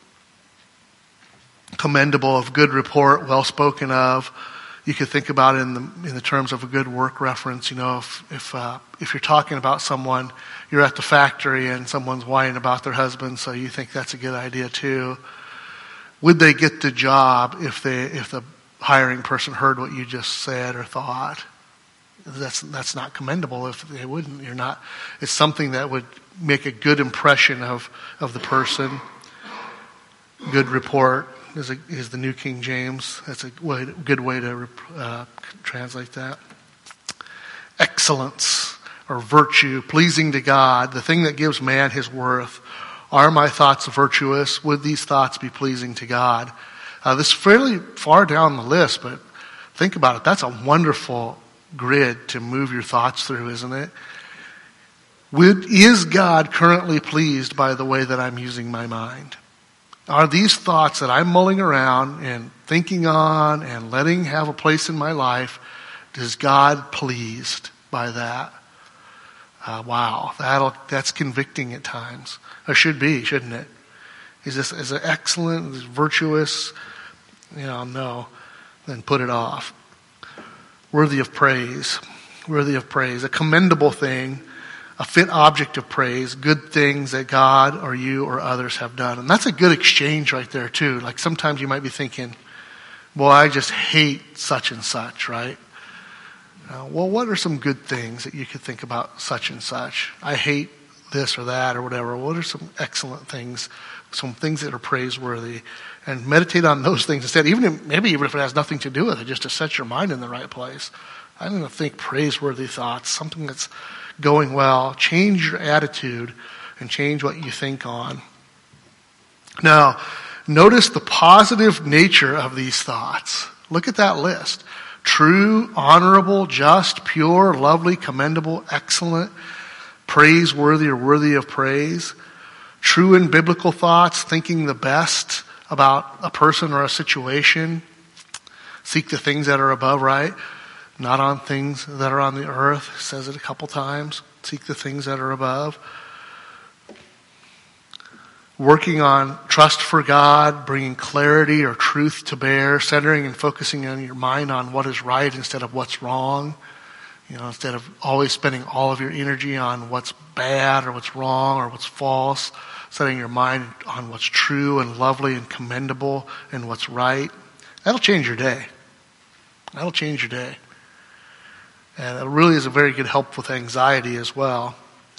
of good report, well spoken of. You could think about it in the terms of a good work reference. If you're talking about someone, you're at the factory and someone's whining about their husband, so you think that's a good idea too. Would they get the job if the hiring person heard what you just said or thought? That's not commendable if they wouldn't. It's something that would make a good impression of the person. Good report is the New King James. That's a good way to translate that. Excellence or virtue, pleasing to God, the thing that gives man his worth. Are my thoughts virtuous? Would these thoughts be pleasing to God? This is fairly far down the list, but think about it. That's a wonderful grid to move your thoughts through, isn't it? Is God currently pleased by the way that I'm using my mind? Are these thoughts that I'm mulling around and thinking on and letting have a place in my life, is God pleased by that? Wow, that's convicting at times. Or should be, shouldn't it? Is it excellent, is it virtuous? No. Then put it off. Worthy of praise. A commendable thing. A fit object of praise, good things that God or you or others have done. And that's a good exchange right there too. Like sometimes you might be thinking, well, I just hate such and such, right? Well, what are some good things that you could think about such and such? I hate this or that or whatever. What are some excellent things, some things that are praiseworthy? And meditate on those things instead, even if it has nothing to do with it, just to set your mind in the right place. I'm going to think praiseworthy thoughts, something that's going well. Change your attitude and change what you think on. Now, notice the positive nature of these thoughts. Look at that list. True, honorable, just, pure, lovely, commendable, excellent, praiseworthy or worthy of praise. True and biblical thoughts, thinking the best about a person or a situation. Seek the things that are above, right? Not on things that are on the earth. It says it a couple times. Seek the things that are above. Working on trust for God, bringing clarity or truth to bear, centering and focusing on your mind on what is right instead of what's wrong. Instead of always spending all of your energy on what's bad or what's wrong or what's false, setting your mind on what's true and lovely and commendable and what's right. That'll change your day. That'll change your day. And it really is a very good help with anxiety as well.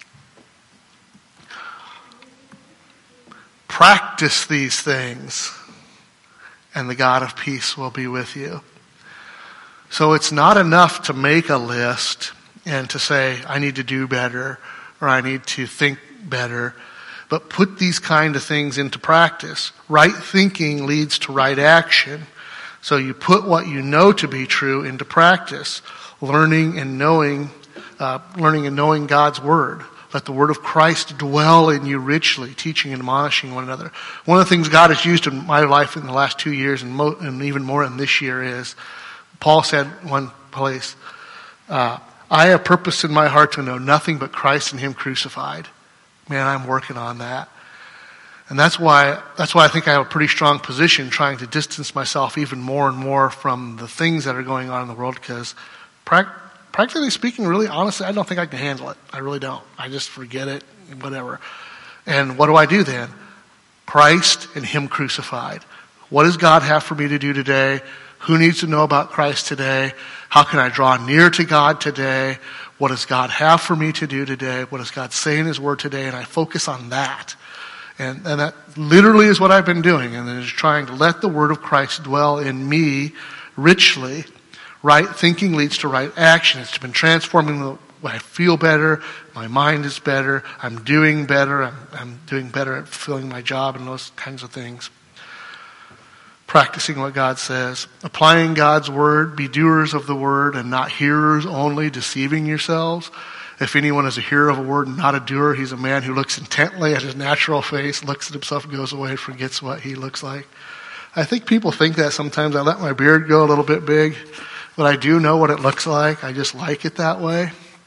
Practice these things, and the God of peace will be with you. So it's not enough to make a list and to say, I need to do better, or I need to think better, but put these kind of things into practice. Right thinking leads to right action. So you put what you know to be true into practice, learning and knowing God's word. Let the word of Christ dwell in you richly, teaching and admonishing one another. One of the things God has used in my life in the last 2 years and even more in this year is, Paul said one place, I have purpose in my heart to know nothing but Christ and Him crucified. Man, I'm working on that. And that's why I think I have a pretty strong position trying to distance myself even more and more from the things that are going on in the world, because practically speaking, really, honestly, I don't think I can handle it. I really don't. I just forget it, whatever. And what do I do then? Christ and Him crucified. What does God have for me to do today? Who needs to know about Christ today? How can I draw near to God today? What does God have for me to do today? What does God say in His Word today? And I focus on that. And that literally is what I've been doing. And it is trying to let the Word of Christ dwell in me richly. Right thinking leads to right action. It's been transforming the way I feel better. My mind is better. I'm doing better. I'm doing better at fulfilling my job and those kinds of things. Practicing what God says. Applying God's word. Be doers of the word and not hearers only, deceiving yourselves. If anyone is a hearer of a word and not a doer, he's a man who looks intently at his natural face, looks at himself, goes away, and forgets what he looks like. I think people think that sometimes. I let my beard go a little bit big, but I do know what it looks like. I just like it that way.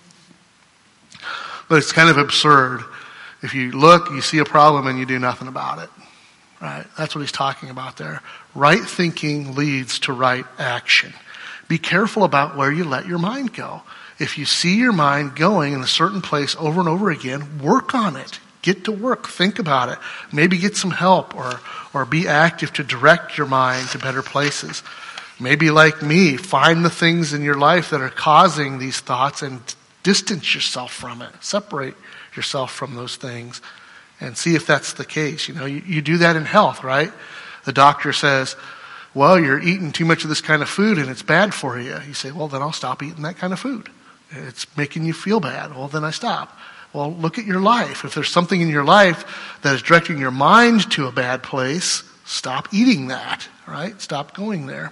But it's kind of absurd. If you look, you see a problem, and you do nothing about it. Right? That's what he's talking about there. Right thinking leads to right action. Be careful about where you let your mind go. If you see your mind going in a certain place over and over again, work on it. Get to work. Think about it. Maybe get some help or be active to direct your mind to better places. Maybe like me, find the things in your life that are causing these thoughts and distance yourself from it. Separate yourself from those things and see if that's the case. You do that in health, right? The doctor says, well, you're eating too much of this kind of food and it's bad for you. You say, well, then I'll stop eating that kind of food. It's making you feel bad. Well, then I stop. Well, look at your life. If there's something in your life that is directing your mind to a bad place, stop eating that, right? Stop going there.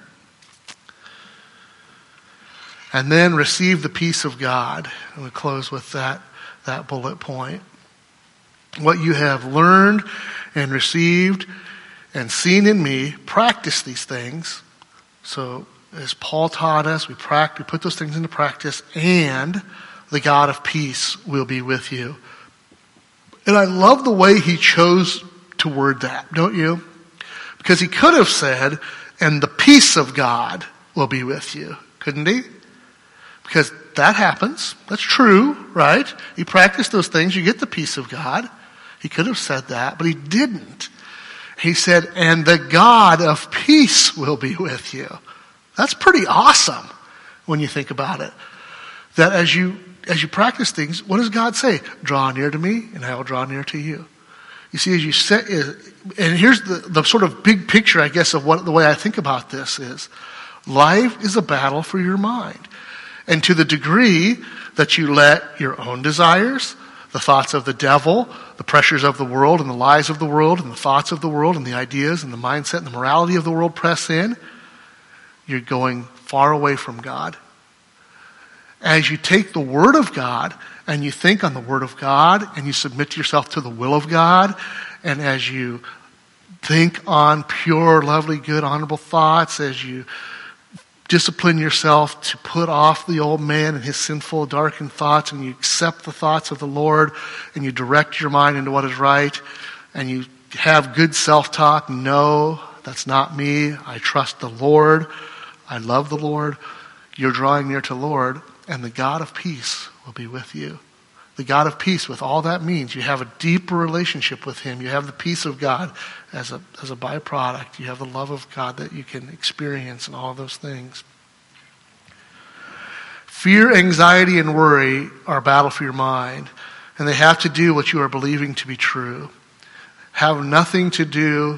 And then receive the peace of God. And we close with that bullet point. What you have learned and received and seen in me, practice these things. So as Paul taught us, we put those things into practice, and the God of peace will be with you. And I love the way he chose to word that, don't you? Because he could have said, and the peace of God will be with you. Couldn't he? Because that happens. That's true, right? You practice those things, you get the peace of God. He could have said that, but he didn't. He said, and the God of peace will be with you. That's pretty awesome when you think about it. That as you practice things, what does God say? Draw near to me, and I will draw near to you. You see, as you set, and here's the sort of big picture, I guess, of the way I think about this is, life is a battle for your mind. And to the degree that you let your own desires, the thoughts of the devil, the pressures of the world and the lies of the world and the thoughts of the world and the ideas and the mindset and the morality of the world press in, you're going far away from God. As you take the Word of God and you think on the Word of God and you submit yourself to the will of God, and as you think on pure, lovely, good, honorable thoughts, as you discipline yourself to put off the old man and his sinful, darkened thoughts, and you accept the thoughts of the Lord, and you direct your mind into what is right, and you have good self-talk. No, that's not me. I trust the Lord. I love the Lord. You're drawing near to the Lord, and the God of peace will be with you. The God of peace, with all that means, you have a deeper relationship with Him. You have the peace of God as a byproduct. You have the love of God that you can experience and all of those things. Fear, anxiety, and worry are a battle for your mind, and they have to do what you are believing to be true. Have to do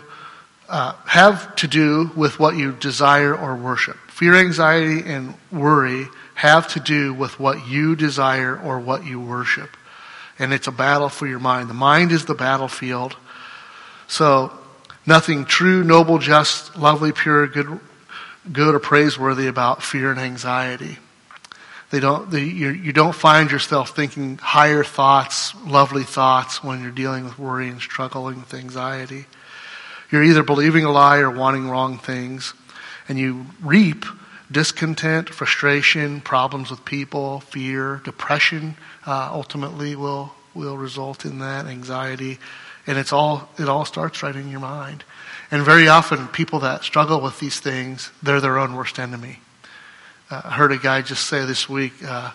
with what you desire or worship. Fear, anxiety, and worry have to do with what you desire or what you worship. And it's a battle for your mind. The mind is the battlefield. So nothing true, noble, just, lovely, pure, good or praiseworthy about fear and anxiety. You don't find yourself thinking higher thoughts, lovely thoughts when you're dealing with worry and struggling with anxiety. You're either believing a lie or wanting wrong things. And you reap discontent, frustration, problems with people, fear, depression ultimately will result in that, anxiety. And it all starts right in your mind. And very often people that struggle with these things, they're their own worst enemy. I heard a guy just say this week,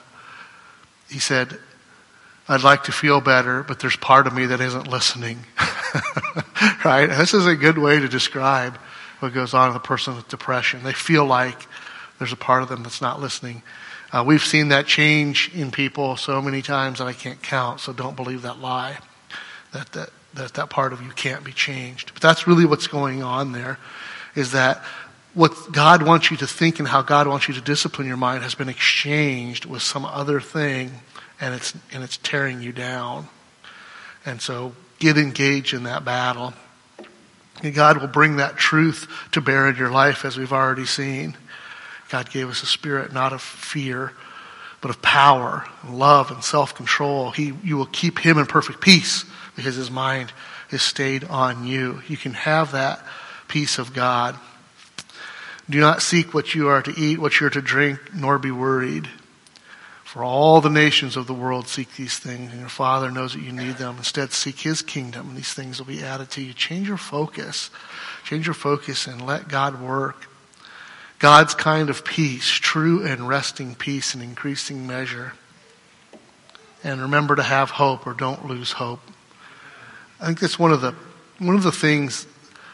he said, I'd like to feel better, but there's part of me that isn't listening. Right? This is a good way to describe what goes on in the person with depression. They feel like there's a part of them that's not listening. We've seen that change in people so many times that I can't count, so don't believe that lie, that part of you can't be changed. But that's really what's going on there, is that what God wants you to think and how God wants you to discipline your mind has been exchanged with some other thing, and it's tearing you down. And so get engaged in that battle. And God will bring that truth to bear in your life, as we've already seen. God gave us a spirit not of fear, but of power, and love, and self-control. You will keep Him in perfect peace because His mind is stayed on you. You can have that peace of God. Do not seek what you are to eat, what you are to drink, nor be worried. For all the nations of the world seek these things, and your Father knows that you need them. Instead, seek His kingdom, and these things will be added to you. Change your focus. Change your focus and let God work. God's kind of peace, true and resting peace in increasing measure. And remember to have hope, or don't lose hope. I think that's one of the things.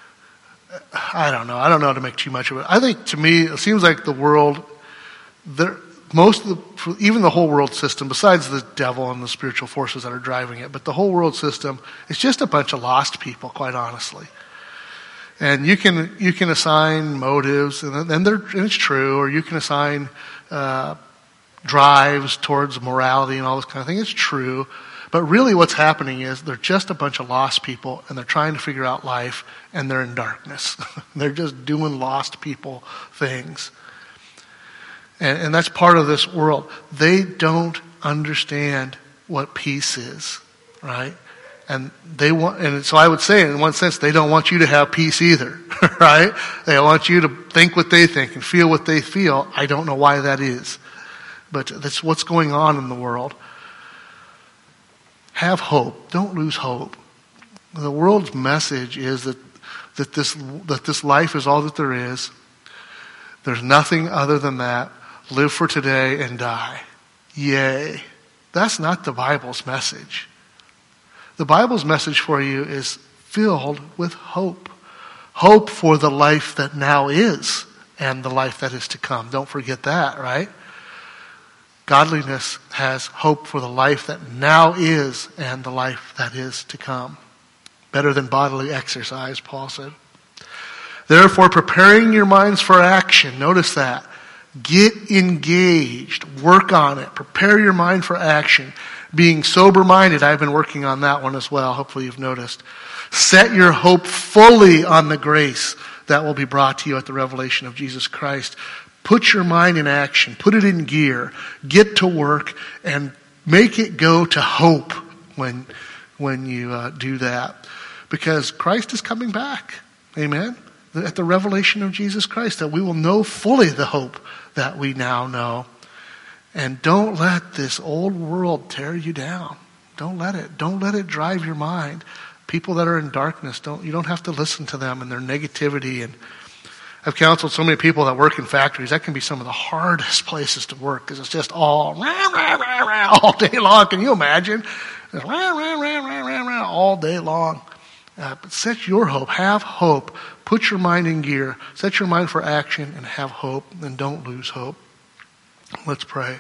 I don't know how to make too much of it. I think, to me, it seems like the world, even the whole world system, besides the devil and the spiritual forces that are driving it, but the whole world system is just a bunch of lost people, quite honestly. And you can assign motives, and it's true, or you can assign drives towards morality and all this kind of thing. It's true. But really what's happening is they're just a bunch of lost people, and they're trying to figure out life, and they're in darkness. They're just doing lost people things. And that's part of this world. They don't understand what peace is, right? And so I would say, in one sense, they don't want you to have peace either, right? They want you to think what they think and feel what they feel. I don't know why that is, but that's what's going on in the world. Have hope. Don't lose hope. The world's message is that this life is all that there is. There's nothing other than that. Live for today and die. Yay. That's not the Bible's message. The Bible's message for you is filled with hope. Hope for the life that now is and the life that is to come. Don't forget that, right? Godliness has hope for the life that now is and the life that is to come. Better than bodily exercise, Paul said. Therefore, preparing your minds for action. Notice that. Get engaged. Work on it. Prepare your mind for action. Being sober-minded, I've been working on that one as well. Hopefully you've noticed. Set your hope fully on the grace that will be brought to you at the revelation of Jesus Christ. Put your mind in action. Put it in gear. Get to work and make it go to hope when you do that. Because Christ is coming back. Amen? At the revelation of Jesus Christ, that we will know fully the hope that we now know. And don't let this old world tear you down. Don't let it. Don't let it drive your mind. People that are in darkness, you don't have to listen to them and their negativity. And I've counseled so many people that work in factories. That can be some of the hardest places to work because it's just all rah, rah, rah, rah, all day long. Can you imagine? Rah, rah, rah, rah, rah, rah, all day long. But set your hope. Have hope. Put your mind in gear. Set your mind for action and have hope. And don't lose hope. Let's pray.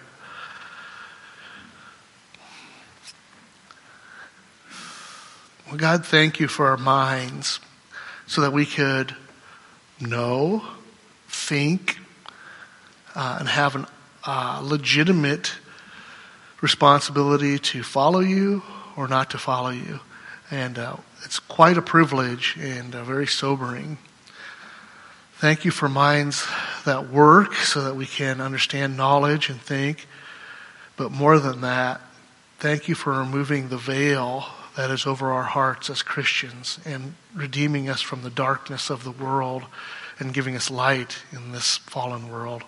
Well, God, thank you for our minds so that we could know, think, and have a legitimate responsibility to follow you or not to follow you. And it's quite a privilege and very sobering. Thank you for minds that work so that we can understand knowledge and think. But more than that, thank you for removing the veil that is over our hearts as Christians and redeeming us from the darkness of the world and giving us light in this fallen world.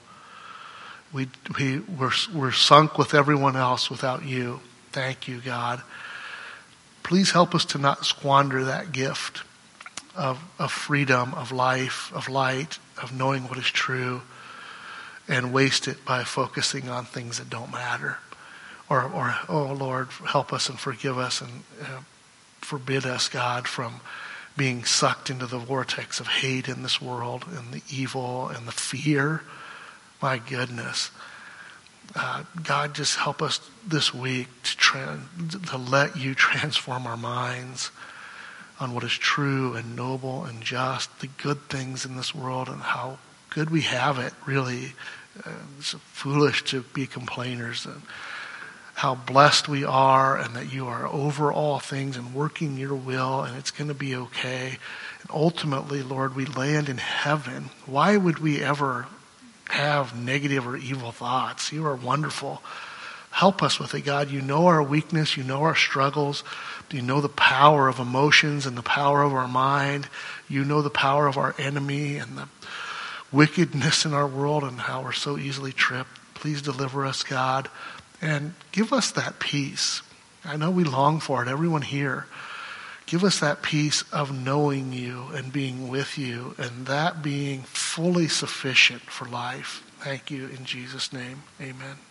We're sunk with everyone else without you. Thank you, God. Please help us to not squander that gift of freedom, of life, of light, of knowing what is true, and waste it by focusing on things that don't matter. Or oh Lord, help us and forgive us and forbid us, God, from being sucked into the vortex of hate in this world and the evil and the fear. My goodness. God, just help us this week to let you transform our minds on what is true and noble and just, the good things in this world and how good we have it, really. It's foolish to be complainers. And how blessed we are and that you are over all things and working your will and it's going to be okay. And ultimately, Lord, we land in heaven. Why would we ever have negative or evil thoughts? You are wonderful. Help us with it, God. You know our weakness. You know our struggles. You know the power of emotions and the power of our mind. You know the power of our enemy and the wickedness in our world and how we're so easily tripped. Please deliver us, God. And give us that peace. I know we long for it, everyone here. Give us that peace of knowing you and being with you and that being fully sufficient for life. Thank you in Jesus' name. Amen.